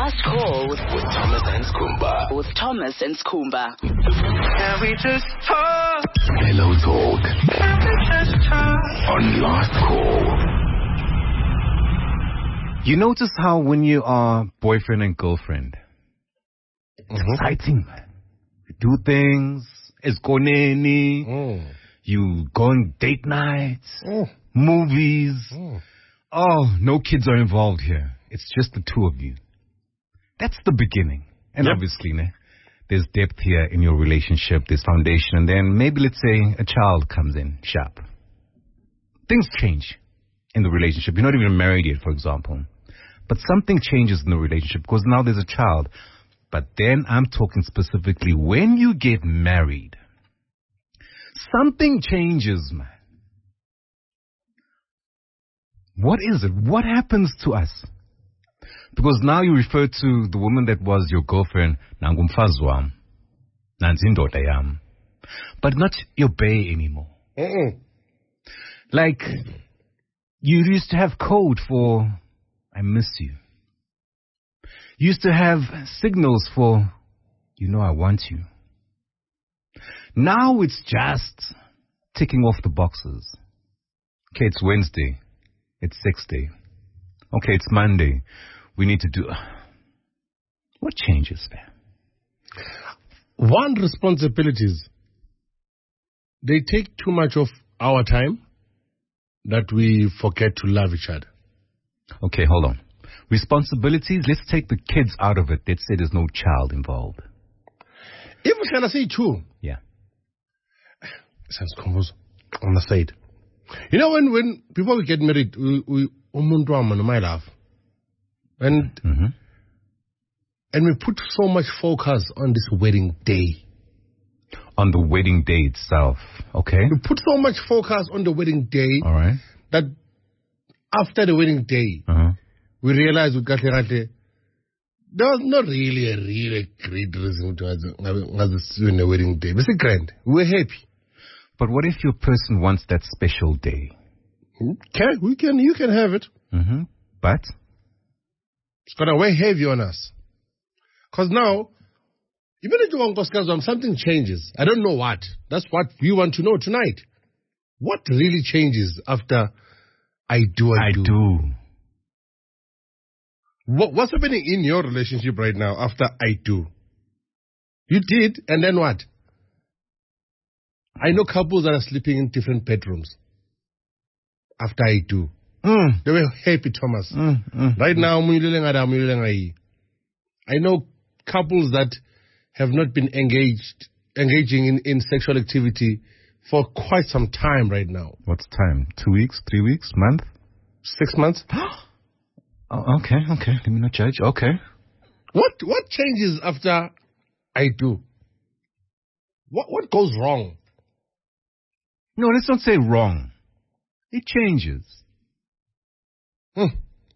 Last Call with Thomas and Skumba. Can we just talk? Hello Talk. Can we just talk? On Last Call. You notice how when you are boyfriend and girlfriend, it's exciting. You do things. It's koneni. You go on date nights, movies. Oh, no kids are involved here. It's just the two of you. That's the beginning. And obviously, there's depth here in your relationship. There's foundation. And then maybe, let's say, a child comes in sharp. Things change in the relationship. You're not even married yet, for example. But something changes in the relationship because now there's a child. But then I'm talking specifically when you get married. Something changes, man. What is it? What happens to us? Because now you refer to the woman that was your girlfriend, Nangumfazi wam, Nanzindoda yam, but not your bae anymore. Like, you used to have code for, I miss you. You used to have signals for, you know I want you. Now it's just ticking off the boxes. Okay, it's Wednesday. It's 6th. Okay, it's Monday. We need to do... What changes there? One, responsibilities. They take too much of our time that we forget to love each other. Okay, hold on. Responsibilities, let's take the kids out of it. Let's say there's no child involved. If we can say two. Yeah. Sounds confused on the side. You know, when before we get married, we my love. And we put so much focus on this wedding day. On the wedding day itself, okay? We put so much focus on the wedding day. All right. That after the wedding day, we realized we got there was not really a really great reason to have a wedding day. It's grand. We're happy. But what if your person wants that special day? You can have it. But? It's going to weigh heavy on us. Because now, even if you want to something changes. I don't know what. That's what we want to know tonight. What really changes after I do? What's happening in your relationship right now after I do? You did, and then what? I know couples that are sleeping in different bedrooms after I do. They were happy, Thomas. Right now, I know couples that have not been engaging in sexual activity for quite some time right now. What's time? 2 weeks, 3 weeks, month? 6 months. Oh, okay. Let me not judge. Okay. What changes after I do? What goes wrong? No, let's not say wrong. It changes. And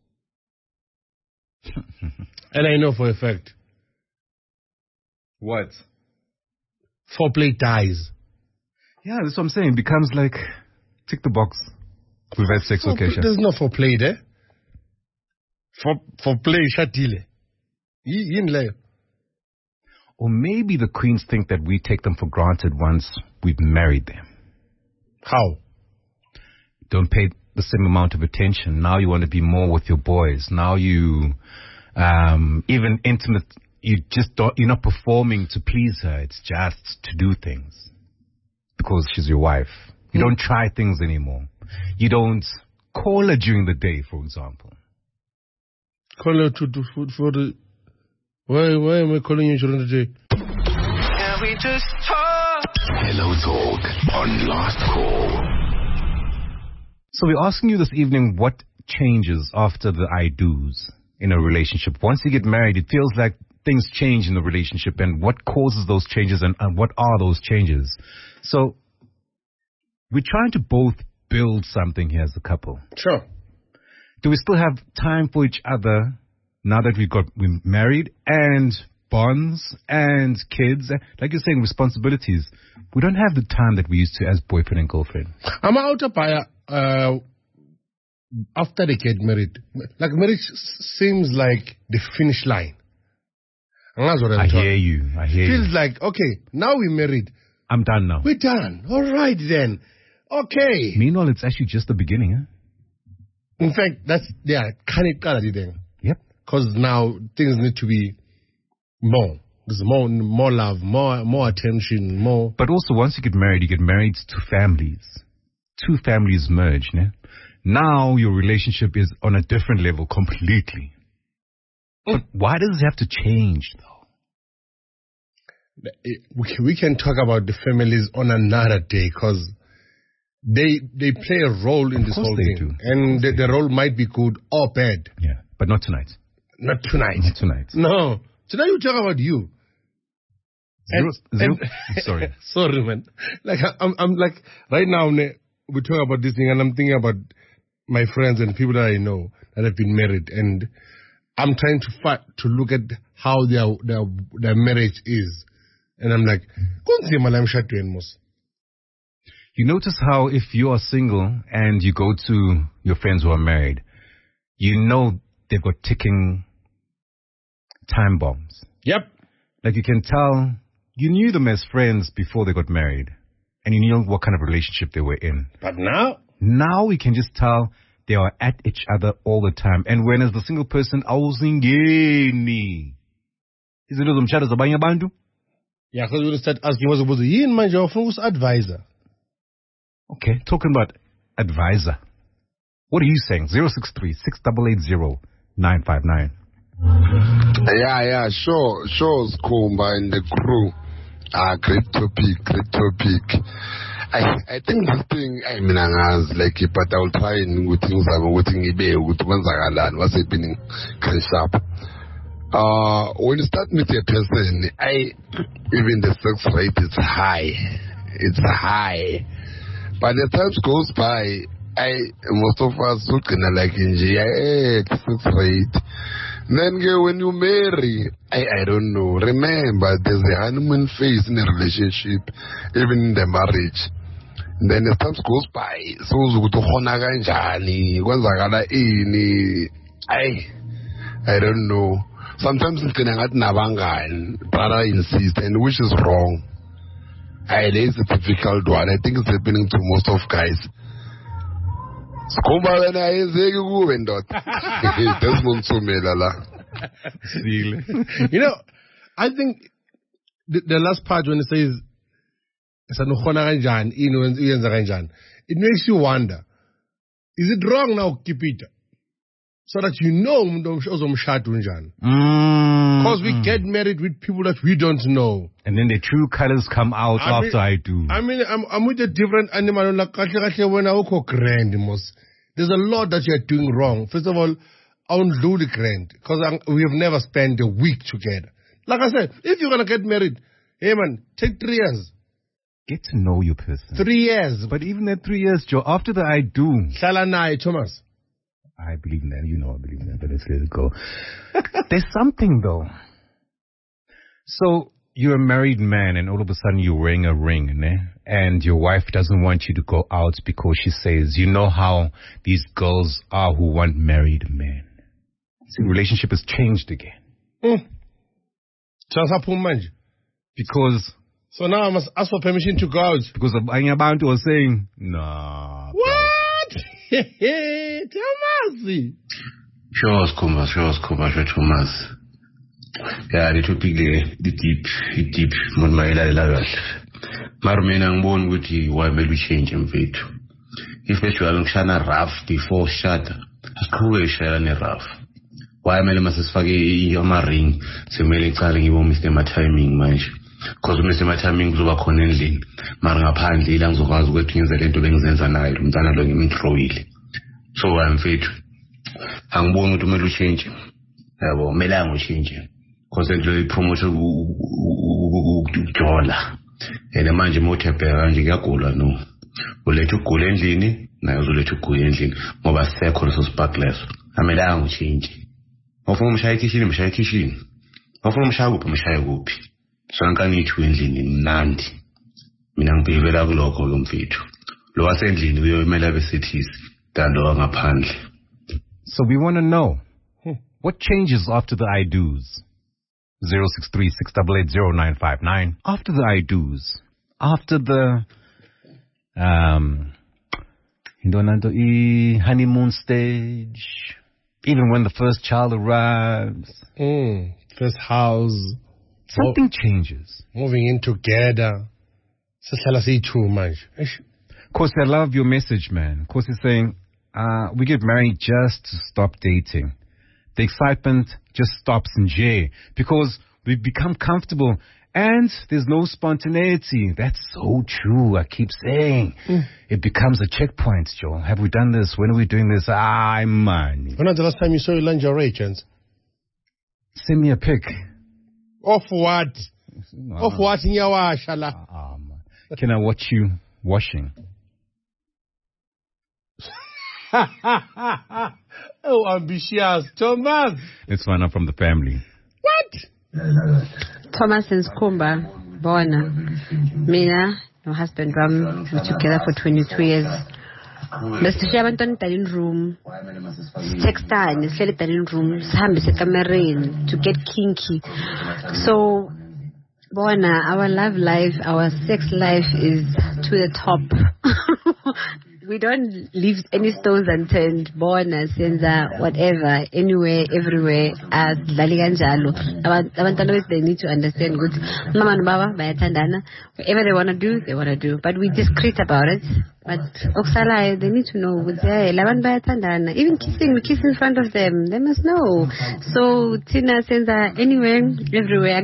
I know for a fact. What? Foreplay dies. Yeah, that's what I'm saying. It becomes like, tick the box. We've had sex occasion. There's no foreplay there. Foreplay, shatile. Or maybe the queens think that we take them for granted once we've married them. How? Don't pay the same amount of attention. Now you want to be more with your boys. Now you, even intimate, you're not performing to please her. It's just to do things because she's your wife. You don't try things anymore. You don't call her during the day, for example. Call her to do food for the... Why am I calling you during the day? Can we just talk? Hello Talk on Last Call. So we're asking you this evening what changes after the I do's in a relationship. Once you get married, it feels like things change in the relationship, and what causes those changes and what are those changes? So we're trying to both build something here as a couple. Sure. Do we still have time for each other now that we're married and bonds and kids? Like you're saying, responsibilities. We don't have the time that we used to as boyfriend and girlfriend. I'm out of after they get married. Like marriage seems like the finish line. That's what I'm I talking. hear you. I hear Feels you. like, okay, now we're married. I'm done now. We're done. All right then. Okay. Meanwhile, it's actually just the beginning, huh? In fact, that's, kind of thing. Yep. Because now things need to be more. There's more love, more attention, more. But also, once you get married to families. Two families merge, né? Now your relationship is on a different level completely. But why does it have to change, though? We can talk about the families on another day because they play a role in this whole thing. Do. And the role might be good or bad. Yeah, but not tonight. Not tonight. Not tonight. No. Tonight we talk about you. Zero. Sorry. Sorry, man. Like, I'm like, right now, we talk about this thing and I'm thinking about my friends and people that I know that have been married, and I'm trying to look at how their marriage is, and I'm like, you notice how if you are single and you go to your friends who are married, you know they've got ticking time bombs. Yep. Like you can tell, you knew them as friends before they got married, and you knew what kind of relationship they were in. But now we can just tell they are at each other all the time. And when as the single person, awuzingeni. Izinto zomshado zabanye abantu? Yeah, because we'll start asking what's about the manje ofuna advisor. Okay, talking about advisor. What are you saying? 063-688-0959. Yeah, sure, Skumba and the crew. Great topic. I think this thing, I mean, like, but I will try and with things I'm waiting with what's happening, sharp. When you start with a person, even the sex rate is high. It's high. But the time goes by, most of us look like in sex rate. Then when you marry, I don't know. Remember, there's a honeymoon phase in a relationship, even in the marriage. Then the time goes by, so I don't know. Sometimes it's brother insist, and which is wrong. It's a difficult one. I think it's happening to most of guys. You know, I think the last part when it says it makes you wonder, is it wrong now, keep it? So that you know because we get married with people that we don't know. And then the true colors come out after I do. I mean, I'm with a different animal. There's a lot that you're doing wrong. First of all, I won't do the grand because we have never spent a week together. Like I said, if you're going to get married, hey man, take 3 years. Get to know your person. 3 years. But even at 3 years, Joe, after the I do. Salanai, Thomas. I believe in that. You know I believe in that, but let's let it go. There's something, though. So, you're a married man, and all of a sudden you're wearing a ring, né? And your wife doesn't want you to go out because she says, you know how these girls are who want married men. The relationship has changed again. Because... So now I must ask for permission to go out. Because Banyabantu was saying, nah. What? Thomas. Sure, Thomas. Yeah, the topic the deep, Marumena ngibona ukuthi why will change mfethu. If actually ngishana rough before shada, asiqhubeke shayane rough. Why mele masifake ama-ring, semele icala ngibo Mr. Timing manje. Because Mr. Timing kuzoba khona endlini, mara ngaphandle ila ngizokwazi ukuthi ngenze lento bengizenza nayo, umntana lo ngimthrowile. So mfethu, angiboni ukuthi umele uchange. Yabo, mele angichange. Because nje promote ukujola. Ene manje mothebheka kanje kuyagula no. Ulethe ugula endlini, naye uzolethe ugula endlini ngoba sekho leso spark leso. Amele angichange. Ofuna umshaya ekishini. Ofuna umshaya kuphi. So ankanithu endlini mnandi. Mina ngibhekela kulokho lo mfethu. Lo wasendlini uyomela besethisi than lo ngaphandle. So we want to know what changes after the I do's. 063-688-0959. After the I-dos, after the honeymoon stage, even when the first child arrives, first house, something changes. Moving in together. Too much. Of course, I love your message, man. Of course, it's saying we get married just to stop dating. The excitement just stops in J because we've become comfortable and there's no spontaneity. That's so true. I keep saying it becomes a checkpoint, Joe. Have we done this? When are we doing this? Man. When was the last time you saw your lingerie, Chance? Send me a pic. Of what? Of what in your wash, man. Can I watch you washing? Oh, ambitious. Thomas. Let's find out from the family. What? Thomas and Skumba, Bona. Mina, your husband, Ram, we're together for 22 years. Mr. Shabanton, in room. Sex time, is in room. Sam is a camerin to get kinky. So, Bona, our love life, our sex life is to the top. We don't leave any stones unturned. Bona, Senza, whatever, anywhere, everywhere. As Laliganjalo. Abantu they need to understand good. Mama and Baba, Bayatandana. Whatever they want to do, they want to do. But we're discreet about it. But Oksala, they need to know. Even kissing, we kiss in front of them. They must know. So Tina Senza, anywhere, everywhere.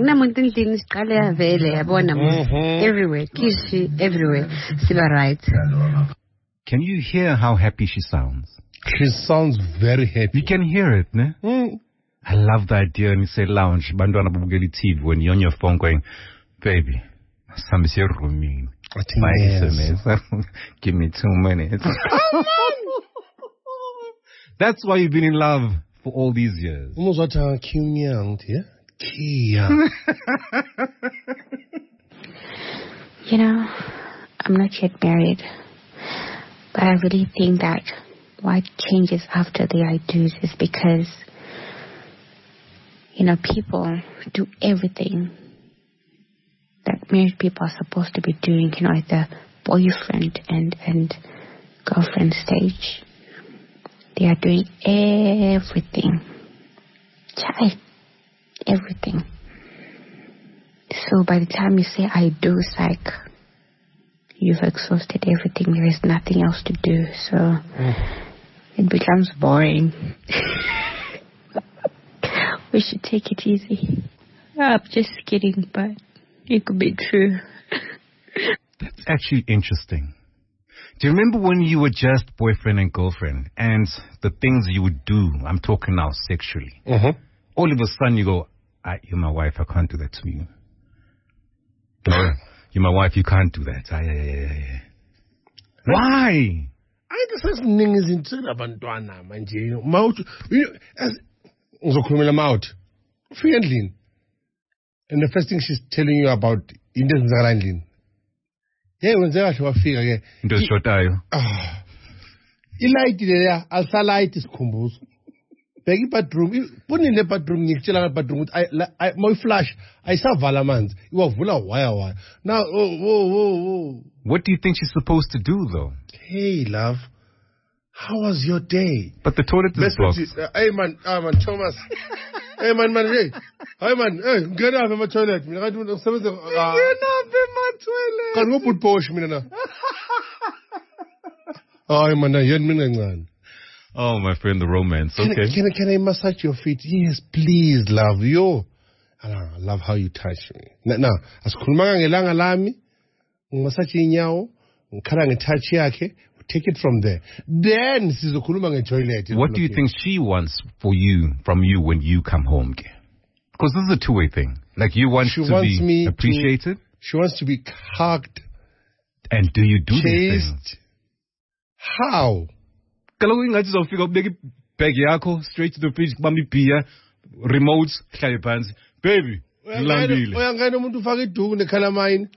Everywhere. Kiss everywhere. Siba right. Can you hear how happy she sounds? She sounds very happy. You can hear it, ne? I love the idea when you say lounge. Bandwana Bubugeli TV when you're on your phone going, baby, some is your rooming. My SMS. Give me 2 minutes. That's why you've been in love for all these years. Almost what Kia. You know, I'm not yet married. But I really think that what changes after the I-dos is because, you know, people do everything that married people are supposed to be doing, you know, at the boyfriend and girlfriend stage. They are doing everything. Everything. So by the time you say I do, it's like you've exhausted everything. There is nothing else to do. So it becomes boring. We should take it easy. I'm just kidding, but it could be true. That's actually interesting. Do you remember when you were just boyfriend and girlfriend and the things you would do, I'm talking now sexually, all of a sudden you go, you're my wife, I can't do that to you. No, you're my wife, you can't do that. Why? I just things into abantwana manje. Mouth, uzokhulumela mouth. Friendly. And the first thing she's telling you about intentions zakalandlini. Yeah, when they actually wafika ke. Into shotayo. Ilight there, alisalight isikhumbuzo. Bheka ibedroom, bunile bedroom ngikutshela ngebedroom ukuthi I my flash ayisavala amanzi. Iwavula wire. Now, What do you think she's supposed to do though? Hey, love. How was your day? But the toilet is blocked. Hey man, Thomas. Hey man, hey. Hey man, hey, get up in my toilet. Get up in my toilet. Can you put posh mina na? Oh man, oh my friend, the romance. Okay. Can I massage your feet? Yes, please, love. Yo. I love how you touch me. Now, asikhuluma ngelanga lami, ngimassage inyawo, ngikhala ngetouch yakhe. Take it from there. Then sizokhuluma nge-toilet. What do you think she wants from you when you come home? Because this is a two-way thing. Like you want to be appreciated. She wants to be hugged. And do you do these things? How? Kaloku ingathi uzofika ubeka ibag yakho straight to the fridge, bamba ibhiya, remotes, hlale phansi. Baby, ngilambile. Uyangena umuntu ufaka iduku nekhalamine.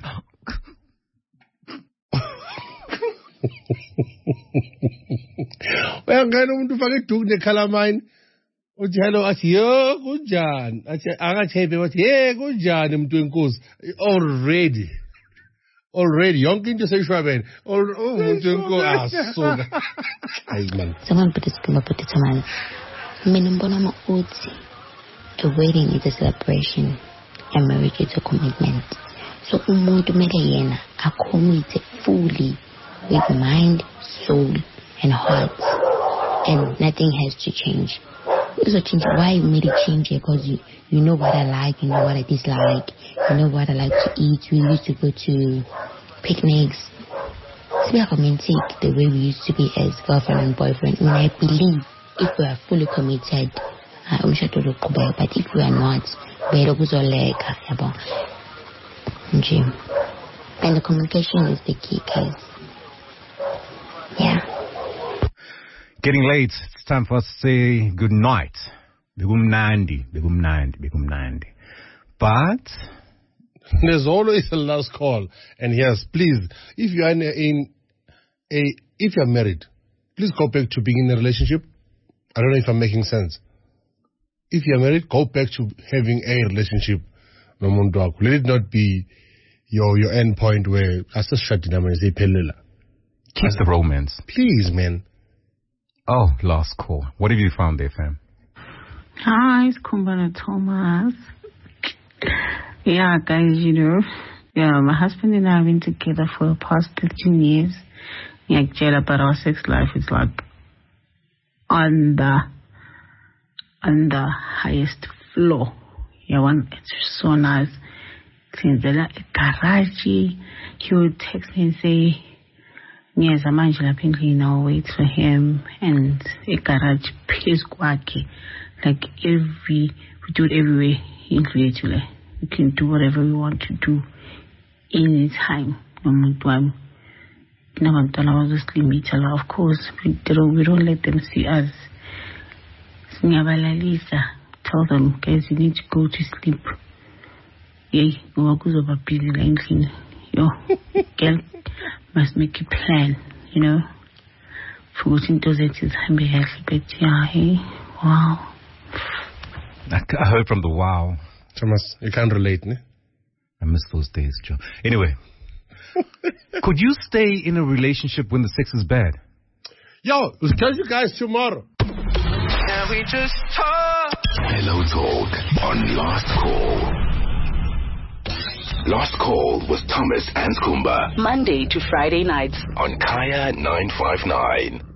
Uyangena umuntu ufaka iduku nekhalamine. uthi hello athi yo kunjani athi akathebe wathi hey kunjani umuntu wenkosi already yonke into seyishwabene umuntu wenkosi asuka hayi man someone put it man mina mbona uthi a wedding is a celebration and marriage is a commitment. So umuntu mele yena commit fully with mind, soul and heart, and nothing has to change. So change why you made it change? Because you know what I like, you know what I dislike, you know what I like to eat. We used to go to picnics. It's very romantic the way we used to be as girlfriend and boyfriend. When I believe if we are fully committed, but if we are not, and the communication is the key case. Yeah. Getting late. It's time for us to say good night. Begumnandi. But there's always a last call. And yes, please, if you are if you are married, please go back to being in a relationship. I don't know if I'm making sense. If you are married, go back to having a relationship. Let it not be your end point where I just shut it down and say pelela. Keep the romance. Please, man. Oh, last call. What have you found there, fam? Hi, it's Kumbana Thomas. Yeah, guys, my husband and I have been together for the past 15 years. Yeah, but our sex life is like on the highest floor. Yeah, it's so nice. Since the garage, he would text me and say, yes, I'm Angela Pinkley now, wait for him. And a garage pays quaki. Like we do it everywhere in Creatively. We can do whatever we want to do any time. Of course, we don't let them see us. Tell them, guys, you need to go to sleep. Yeah, girl must make a plan, Forgetting those exes, but yeah, hey, wow. I heard from the wow. Thomas, you can't relate, ne? I miss those days, Joe. Anyway, could you stay in a relationship when the sex is bad? Yo, we'll tell you guys tomorrow. Can we just talk? Hello Talk on Last Call. Last Call with Thomas and Kumba. Monday to Friday nights On Kaya 959.